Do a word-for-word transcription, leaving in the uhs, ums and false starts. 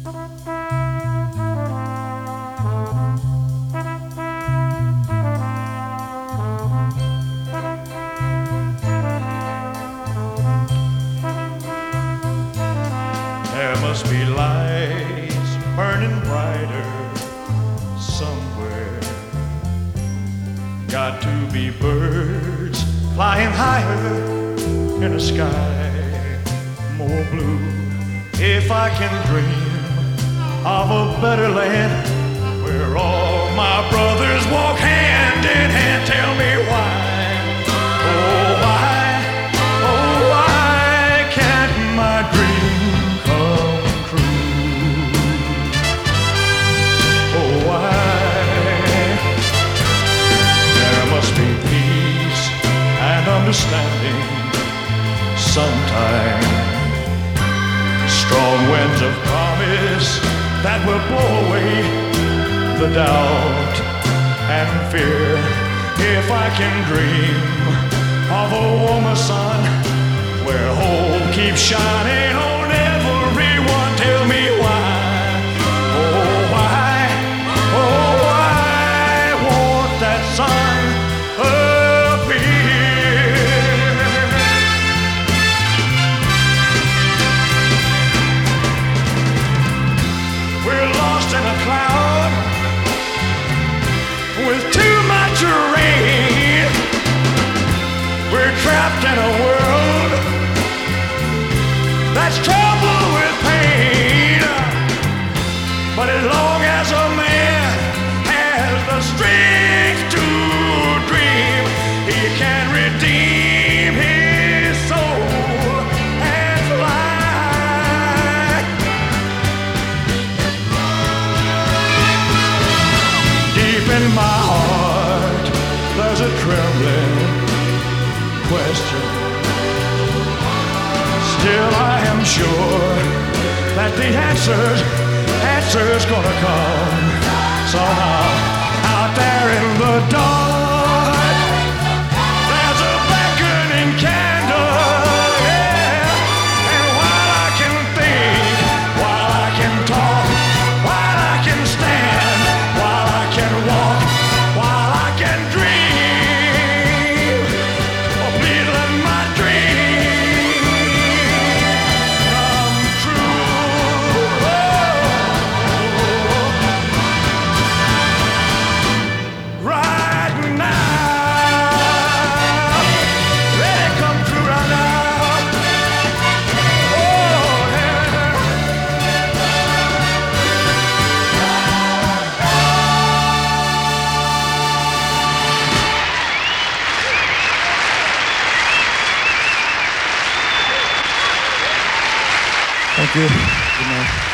There must be lights burning brighter somewhere. Got to be birds flying higher in a sky more blue. If I can dream of a better land where all my brothers walk hand in hand, tell me why, oh why, oh why can't my dream come true? Oh why? There must be peace and understanding sometime. Strong winds of promise that will blow away the doubt and fear. If I can dream of a warmer sun where hope keeps shining on everyone, tell me why, oh why, oh why won't that sun appear? We're lost in a cloud with too much rain. We're trapped in a world that's troubled with pain. But as long as a man has the strength to dream, he can redeem his soul and fly. Deep in my heart, there's a trembling question. Still I am sure that the answers, answers gonna come somehow. Out there in the dark, there's a beckoning candle, yeah. And while I can think, while I can talk, while I can stand, while I can walk, while I can dream, oh please let my dream come true. Oh, right now, let it come true right now. Oh, yeah. Thank you. Good night.